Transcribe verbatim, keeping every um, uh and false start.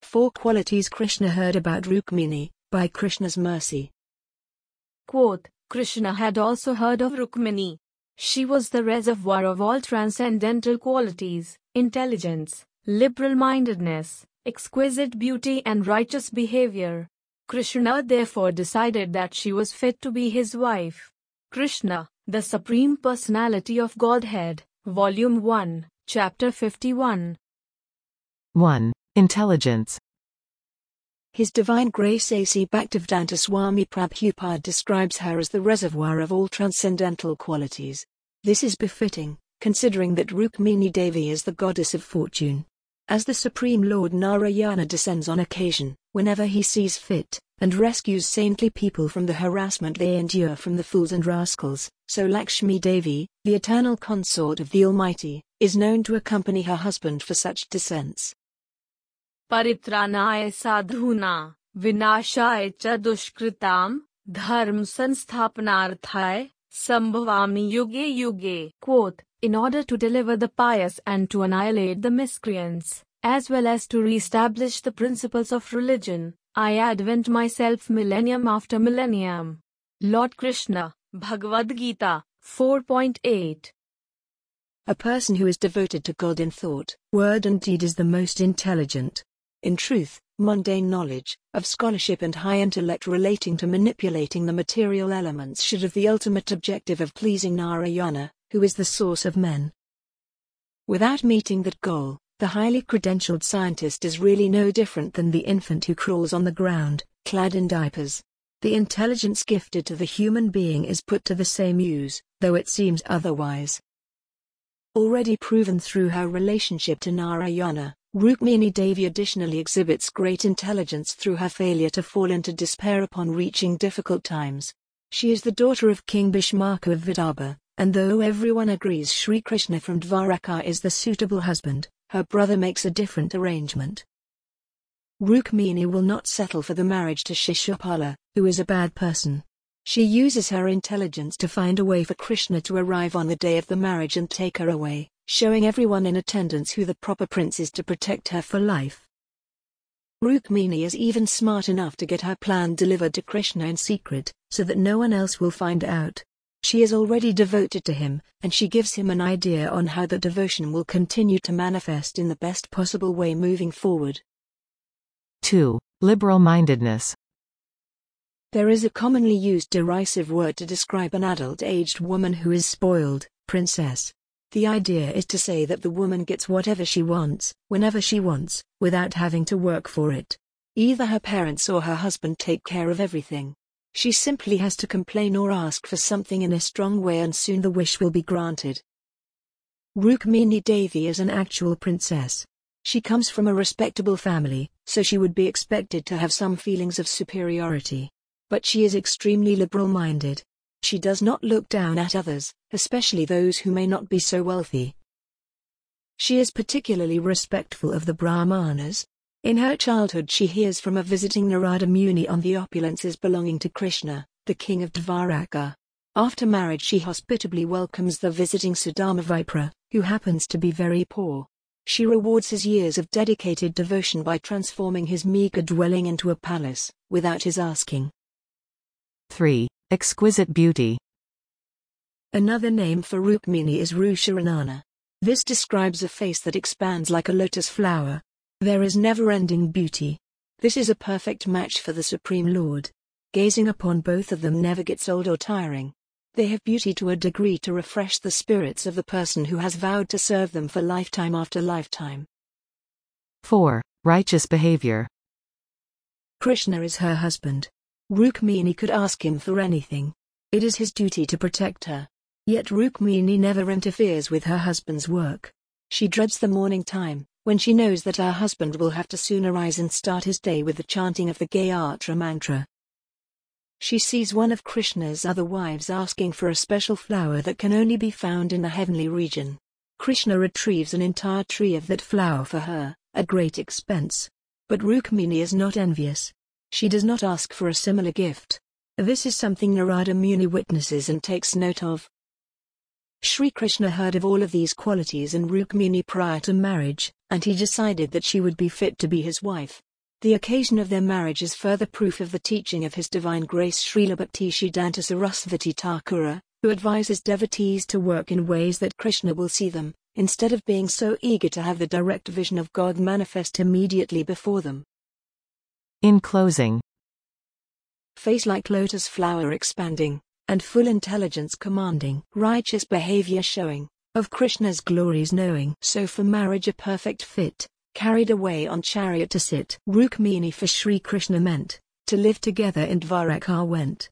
Four qualities Krishna heard about Rukmini, by Krishna's mercy. Quote, Krishna had also heard of Rukmini. She was the reservoir of all transcendental qualities, intelligence, liberal-mindedness, exquisite beauty and righteous behavior. Krishna therefore decided that she was fit to be his wife. Krishna, the Supreme Personality of Godhead, Volume one, Chapter fifty-one. one. Intelligence. His Divine Grace A C Bhaktivedanta Swami Prabhupada describes her as the reservoir of all transcendental qualities. This is befitting, considering that Rukmini Devi is the goddess of fortune. As the Supreme Lord Narayana descends on occasion, whenever he sees fit, and rescues saintly people from the harassment they endure from the fools and rascals, so Lakshmi Devi, the eternal consort of the Almighty, is known to accompany her husband for such descents. Paritranaaya sadhuna, vinashaya cha dushkritam, dharma sansthapanarthaya, sambhavami yuge yuge. Quote, in order to deliver the pious and to annihilate the miscreants, as well as to re-establish the principles of religion, I advent myself millennium after millennium. Lord Krishna, Bhagavad Gita, four point eight. A person who is devoted to God in thought, word and deed is the most intelligent. In truth, mundane knowledge, of scholarship and high intellect relating to manipulating the material elements should have the ultimate objective of pleasing Narayana, who is the source of men. Without meeting that goal, the highly credentialed scientist is really no different than the infant who crawls on the ground, clad in diapers. The intelligence gifted to the human being is put to the same use, though it seems otherwise. Already proven through her relationship to Narayana, Rukmini Devi additionally exhibits great intelligence through her failure to fall into despair upon reaching difficult times. She is the daughter of King Bhishmaka of Vidarbha, and though everyone agrees Sri Krishna from Dwaraka is the suitable husband, her brother makes a different arrangement. Rukmini will not settle for the marriage to Shishupala, who is a bad person. She uses her intelligence to find a way for Krishna to arrive on the day of the marriage and take her away, showing everyone in attendance who the proper prince is to protect her for life. Rukmini is even smart enough to get her plan delivered to Krishna in secret, so that no one else will find out. She is already devoted to him, and she gives him an idea on how the devotion will continue to manifest in the best possible way moving forward. two. Liberal-mindedness. There is a commonly used derisive word to describe an adult-aged woman who is spoiled, princess. The idea is to say that the woman gets whatever she wants, whenever she wants, without having to work for it. Either her parents or her husband take care of everything. She simply has to complain or ask for something in a strong way and soon the wish will be granted. Rukmini Devi is an actual princess. She comes from a respectable family, so she would be expected to have some feelings of superiority. But she is extremely liberal-minded. She does not look down at others, especially those who may not be so wealthy. She is particularly respectful of the Brahmanas. In her childhood she hears from a visiting Narada Muni on the opulences belonging to Krishna, the king of Dwaraka. After marriage she hospitably welcomes the visiting Sudama Vipra, who happens to be very poor. She rewards his years of dedicated devotion by transforming his meager dwelling into a palace, without his asking. three. Exquisite beauty. Another name for Rukmini is Rusharanana. This describes a face that expands like a lotus flower. There is never-ending beauty. This is a perfect match for the Supreme Lord. Gazing upon both of them never gets old or tiring. They have beauty to a degree to refresh the spirits of the person who has vowed to serve them for lifetime after lifetime. four. Righteous behavior. Krishna is her husband. Rukmini could ask him for anything. It is his duty to protect her. Yet Rukmini never interferes with her husband's work. She dreads the morning time, when she knows that her husband will have to soon arise and start his day with the chanting of the Gayatri mantra. She sees one of Krishna's other wives asking for a special flower that can only be found in the heavenly region. Krishna retrieves an entire tree of that flower for her, at great expense. But Rukmini is not envious. She does not ask for a similar gift. This is something Narada Muni witnesses and takes note of. Sri Krishna heard of all of these qualities in Rukmini prior to marriage, and he decided that she would be fit to be his wife. The occasion of their marriage is further proof of the teaching of His Divine Grace Srila Bhaktisiddhanta Sarasvati Thakura, who advises devotees to work in ways that Krishna will see them, instead of being so eager to have the direct vision of God manifest immediately before them. In closing, Face like lotus flower expanding, and full intelligence commanding, righteous behavior showing, of Krishna's glories knowing. So for marriage a perfect fit, carried away on chariot to sit. Rukmini for Sri Krishna meant, to live together in Dwaraka went.